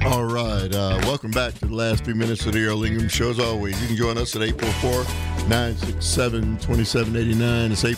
All right. Welcome back to the last few minutes of the Earl Ingham Show. As always, you can join us at 844-967-2789. It's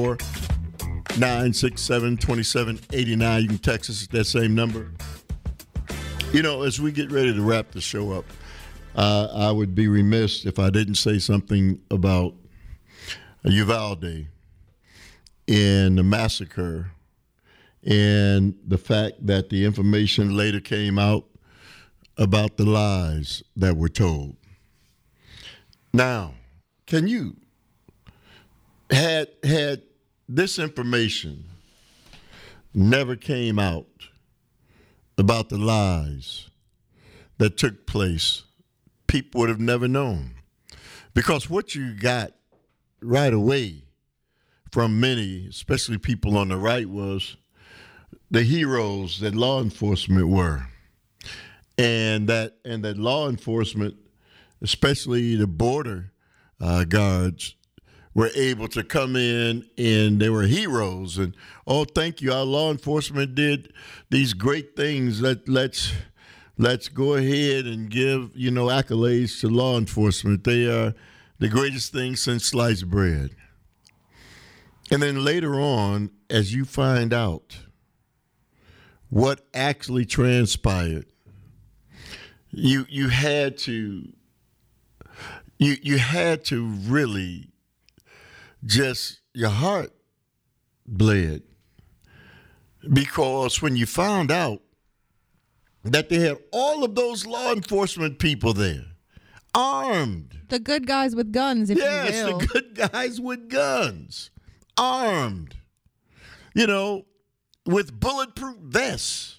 844-967-2789. You can text us at that same number. You know, as we get ready to wrap the show up, I would be remiss if I didn't say something about Uvalde and the massacre and the fact that the information later came out about the lies that were told. Now, can you, had this information never came out about the lies that took place, people would have never known. Because what you got right away from many, especially people on the right, was the heroes that law enforcement were. And that law enforcement, especially the border guards, were able to come in and they were heroes. And, oh, thank you, our law enforcement did these great things. Let's go ahead and give, accolades to law enforcement. They are the greatest thing since sliced bread. And then later on, as you find out what actually transpired, you had to really just, your heart bled, because when you found out that they had all of those law enforcement people there, armed. The good guys with guns, if you will. Yes, the good guys with guns, armed, with bulletproof vests.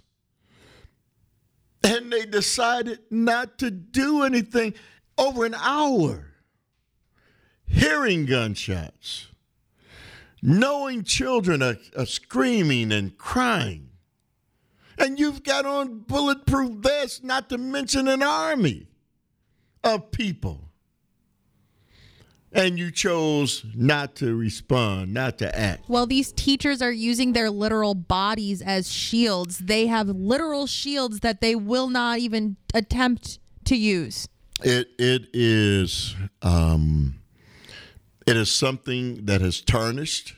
And they decided not to do anything. Over an hour, hearing gunshots, knowing children are screaming and crying. And you've got on bulletproof vests, not to mention an army of people. And you chose not to respond, not to act. Well, these teachers are using their literal bodies as shields. They have literal shields that they will not even attempt to use. It is something that has tarnished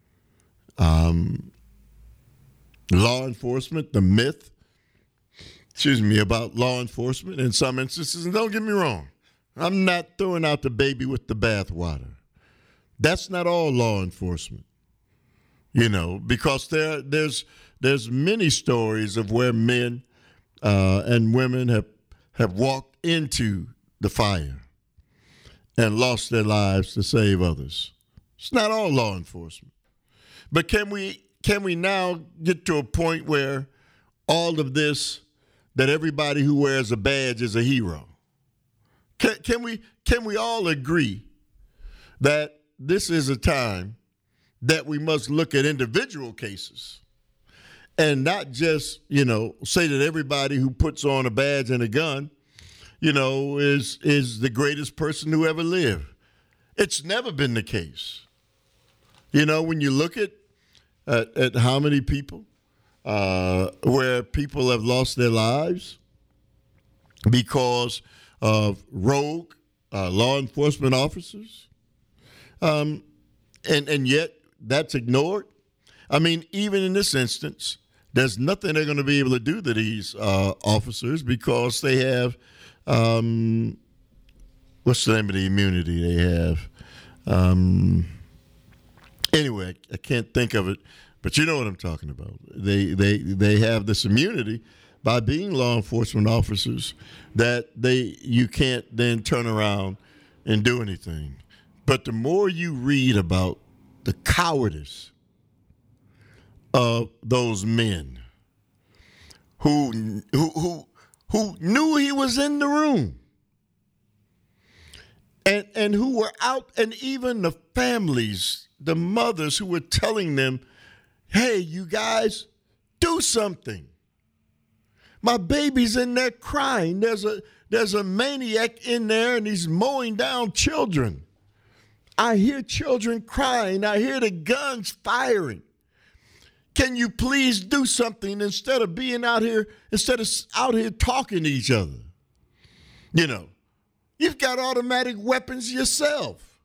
law enforcement, the myth, about law enforcement in some instances. And don't get me wrong, I'm not throwing out the baby with the bathwater. That's not all law enforcement, because there's many stories of where men and women have walked into the fire and lost their lives to save others. It's not all law enforcement. But can we now get to a point where all of this, that everybody who wears a badge is a hero? Can we all agree that this is a time that we must look at individual cases and not just, say that everybody who puts on a badge and a gun, is the greatest person who ever lived? It's never been the case. When you look at how many people, where people have lost their lives because of rogue law enforcement officers, and yet that's ignored. I mean, even in this instance, there's nothing they're going to be able to do to these officers because they have, what's the name of the immunity they have? Anyway, I can't think of it, but you know what I'm talking about. They have this immunity by being law enforcement officers that you can't then turn around and do anything. But the more you read about the cowardice of those men who knew he was in the room and who were out, and even the families, the mothers who were telling them, hey, you guys, do something. My baby's in there crying. There's a maniac in there and he's mowing down children. I hear children crying. I hear the guns firing. Can you please do something instead of out here talking to each other? You know, you've got automatic weapons yourself.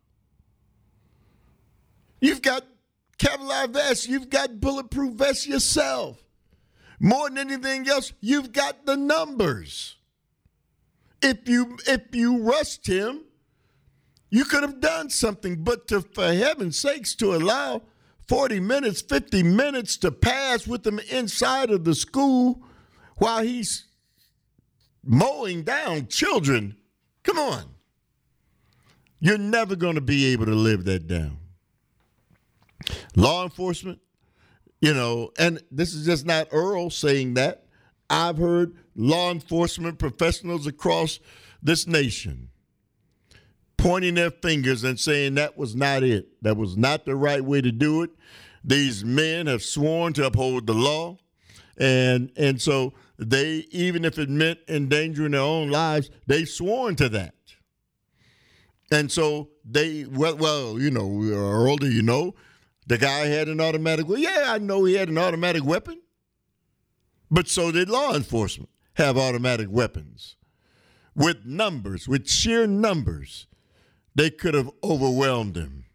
You've got Kevlar vests. You've got bulletproof vests yourself. More than anything else, you've got the numbers. If you rushed him, you could have done something. But for heaven's sakes, to allow 40 minutes, 50 minutes to pass with him inside of the school while he's mowing down children, come on. You're never going to be able to live that down. Law enforcement, you know, and this is just not Earl saying that. I've heard law enforcement professionals across this nation pointing their fingers and saying that was not it. That was not the right way to do it. These men have sworn to uphold the law. And so they, even if it meant endangering their own lives, they've sworn to that. And so well, you know, Earl, do you know the guy had an automatic weapon? Yeah, I know he had an automatic weapon. But so did law enforcement have automatic weapons. With numbers, with sheer numbers, they could have overwhelmed him.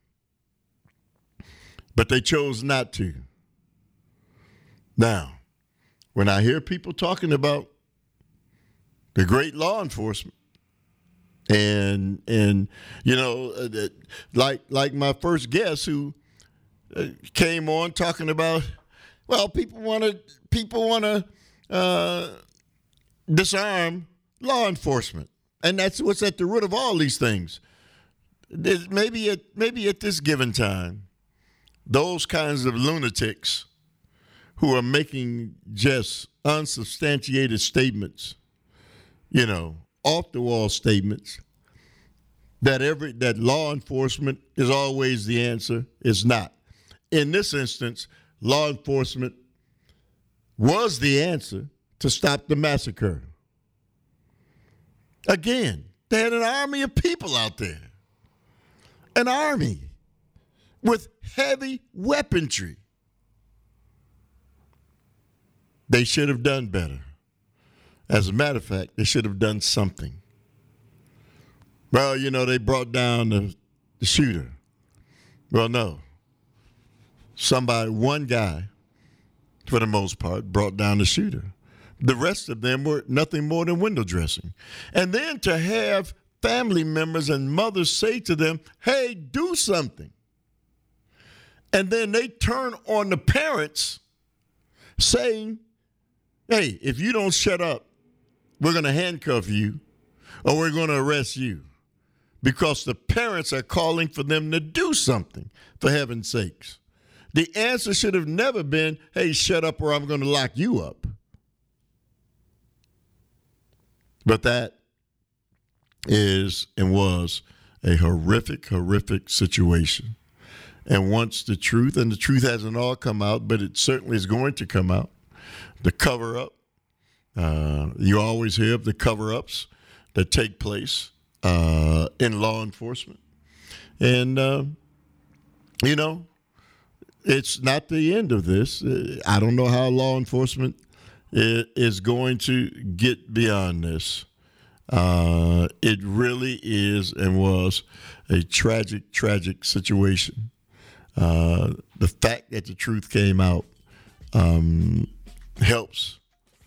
But they chose not to. Now, when I hear people talking about the great law enforcement, and you know, like my first guest who came on talking about, well, people want to disarm law enforcement, and that's what's at the root of all these things. Maybe at this given time, those kinds of lunatics who are making just unsubstantiated statements, you know, off the wall statements that law enforcement is always the answer, is not. In this instance, law enforcement was the answer to stop the massacre. Again, they had an army of people out there. An army with heavy weaponry. They should have done better. As a matter of fact, they should have done something. Well, you know, they brought down the shooter. Well, no. One guy, for the most part, brought down the shooter. The rest of them were nothing more than window dressing. And then to have family members and mothers say to them, hey, do something. And then they turn on the parents saying, hey, if you don't shut up, we're going to handcuff you or we're going to arrest you. Because the parents are calling for them to do something, for heaven's sakes. The answer should have never been, hey, shut up or I'm going to lock you up. But that is and was a horrific, horrific situation. And once the truth hasn't all come out, but it certainly is going to come out, the cover-up, you always hear of the cover-ups that take place in law enforcement. And, you know, it's not the end of this. I don't know how law enforcement is going to get beyond this. It really is and was a tragic, tragic situation. The fact that the truth came out helps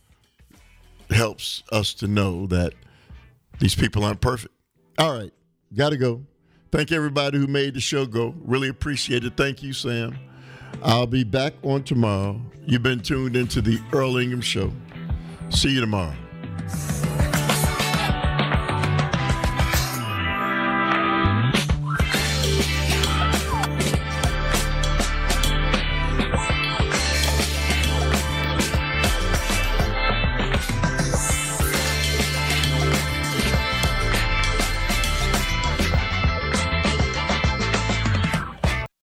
us to know that these people aren't perfect. All right, got to go. Thank everybody who made the show go. Really appreciate it. Thank you, Sam. I'll be back on tomorrow. You've been tuned into the Earl Ingham Show. See you tomorrow.